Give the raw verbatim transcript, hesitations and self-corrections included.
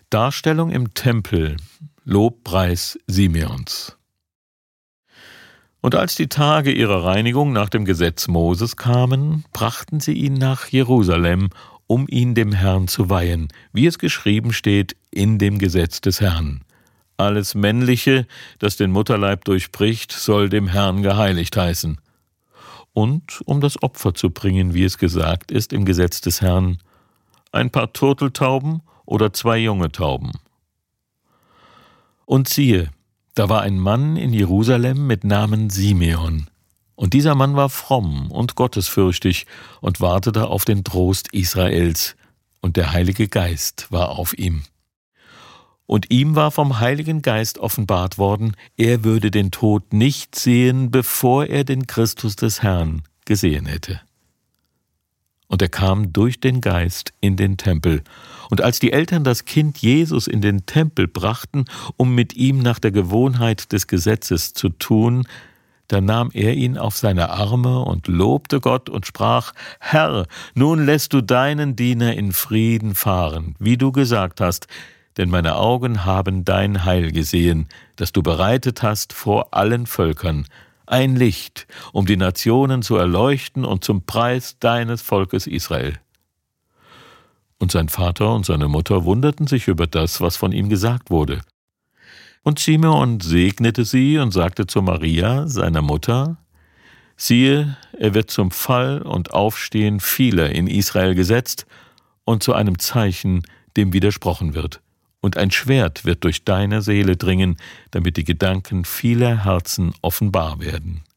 Darstellung im Tempel, Lobpreis Simeons. Und als die Tage ihrer Reinigung nach dem Gesetz Moses kamen, brachten sie ihn nach Jerusalem, um ihn dem Herrn zu weihen, wie es geschrieben steht in dem Gesetz des Herrn. Alles Männliche, das den Mutterleib durchbricht, soll dem Herrn geheiligt heißen. Und um das Opfer zu bringen, wie es gesagt ist im Gesetz des Herrn, ein paar Turteltauben oder zwei junge Tauben. Und siehe, da war ein Mann in Jerusalem mit Namen Simeon. Und dieser Mann war fromm und gottesfürchtig und wartete auf den Trost Israels. Und der Heilige Geist war auf ihm. Und ihm war vom Heiligen Geist offenbart worden, er würde den Tod nicht sehen, bevor er den Christus des Herrn gesehen hätte. Und er kam durch den Geist in den Tempel. Und als die Eltern das Kind Jesus in den Tempel brachten, um mit ihm nach der Gewohnheit des Gesetzes zu tun, da nahm er ihn auf seine Arme und lobte Gott und sprach: Herr, nun lässt du deinen Diener in Frieden fahren, wie du gesagt hast, denn meine Augen haben dein Heil gesehen, das du bereitet hast vor allen Völkern, ein Licht, um die Nationen zu erleuchten und zum Preis deines Volkes Israel. Und sein Vater und seine Mutter wunderten sich über das, was von ihm gesagt wurde. Und Simeon segnete sie und sagte zu Maria, seiner Mutter: Siehe, er wird zum Fall und Aufstehen vieler in Israel gesetzt und zu einem Zeichen, dem widersprochen wird. Und ein Schwert wird durch deine Seele dringen, damit die Gedanken vieler Herzen offenbar werden.